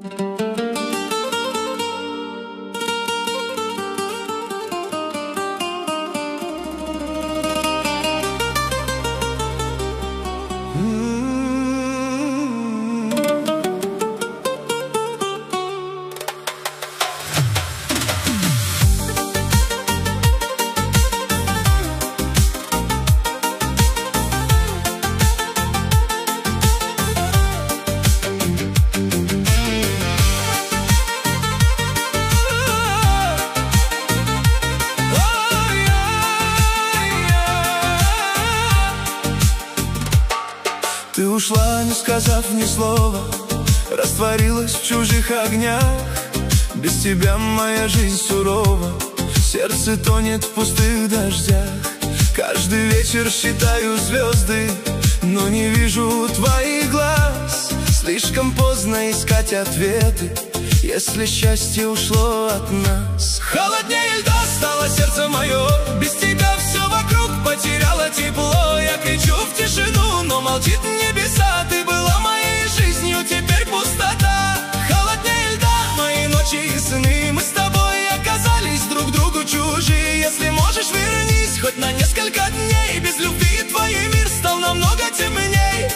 Ты ушла, не сказав ни слова, растворилась в чужих огнях. Без тебя моя жизнь сурова, сердце тонет в пустых дождях. Каждый вечер считаю звезды, но не вижу твоих глаз. Слишком поздно искать ответы, если счастье ушло от нас. Холоднее льда стало сердце мое, без тебя все вокруг потеряло тепло. Я кричу в тишину, но молчит небеса. Ты была моей жизнью, теперь пустота. Холоднее льда мои ночи и сны, мы с тобой оказались друг другу чужие. Если можешь, вернись хоть на несколько дней. Без любви твой мир стал намного темней.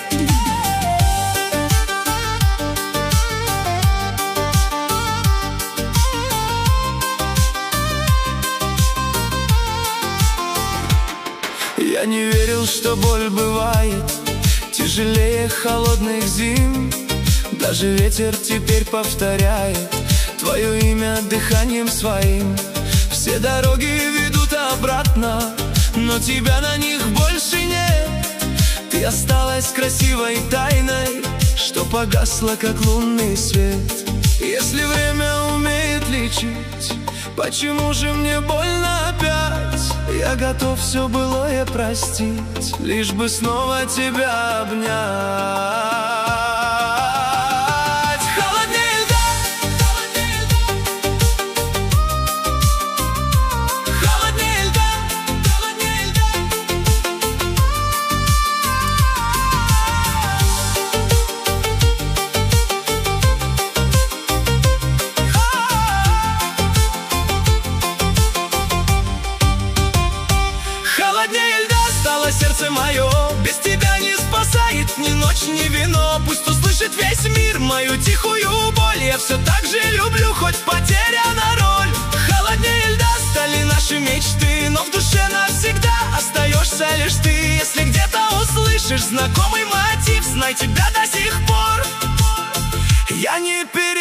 Я не верил, что боль бывает тяжелее холодных зим. Даже ветер теперь повторяет твое имя дыханием своим. Все дороги ведут обратно, но тебя на них больше нет. Ты осталась красивой тайной, что погасла, как лунный свет. Если время умеет лечить, почему же мне больно опять? Я готов все былое простить, лишь бы снова тебя обнять. Холоднее льда, холоднее льда, холоднее льда. Холоднее льда стало сердце мое, без тебя не спасает ни ночь, ни вино. Пусть услышит весь мир мою тихую боль, я все так же люблю, хоть потеряна роль. Холоднее льда стали наши мечты, но в душе навсегда остаешься лишь ты. Если где-то услышишь знакомый мотив, знай, тебя до сих пор я не перестаю